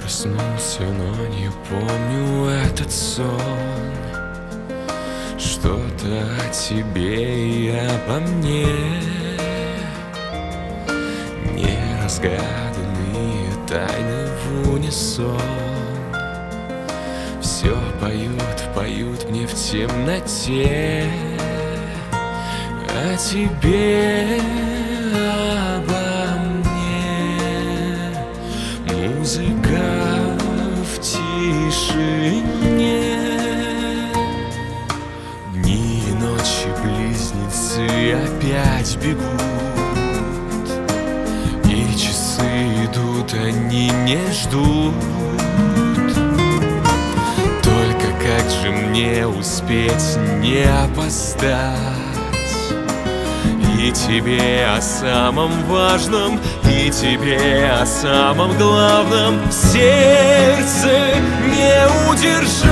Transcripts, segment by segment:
Проснулся, но не помню этот сон. Что-то о тебе и обо мне, неразгаданные тайны в унисон. Все поют мне в темноте о тебе, обо мне. Музыка в тишине, дни и ночи близнецы опять бегут, и часы идут, они не ждут. Только как же мне успеть не опоздать и тебе о самом важном, и тебе о самом главном в сердце не удержать.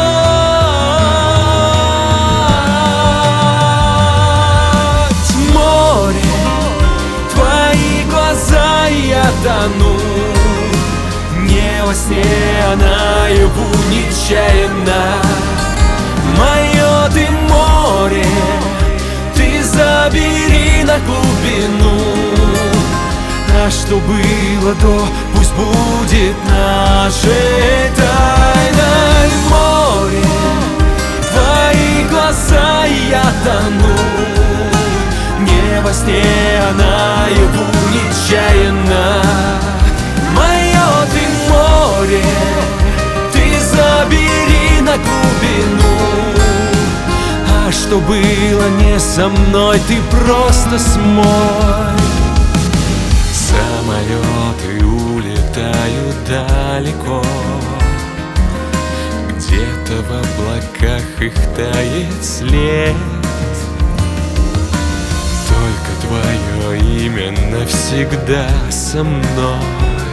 Море, твои глаза, я тону, не во сне, а наяву нечаянно. Мое ты море, ты забери на глубину. А что было до, пусть будет нашей тайной. Море, твои глаза, я тону, не во сне, а наяву нечаянно. Мое ты море, ты забери на глубину. А что было не со мной, ты просто смой. Самолеты улетают далеко, где-то в облаках их тает след. Только твое имя навсегда со мной,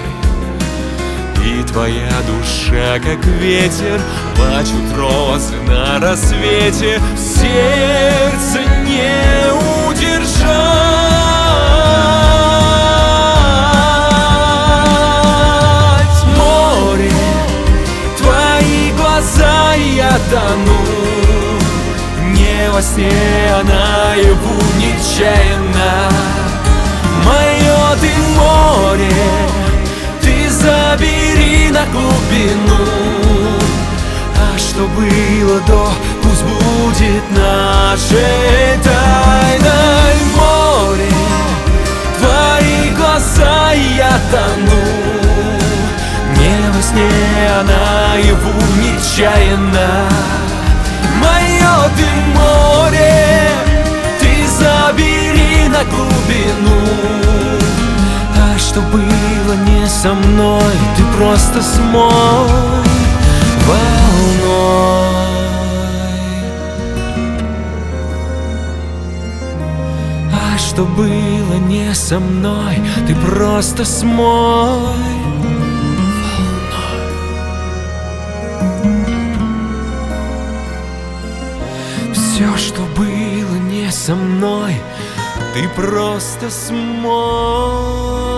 и твоя душа, как ветер, плачут розы на рассвете. В сердце не удержать. Море, твои глаза, я тону, не во сне, а наяву нечаянно. Мое ты море, ты забери на глубину. А что было до, пусть будет нашей тайной. Море, твои глаза, я тону, не во сне, а наяву нечаянно. Мое ты море, ты забери на глубину. А что было не со мной, ты просто смой волной. А что было не со мной, ты просто смой волной. Все, что было не со мной, ты просто смой.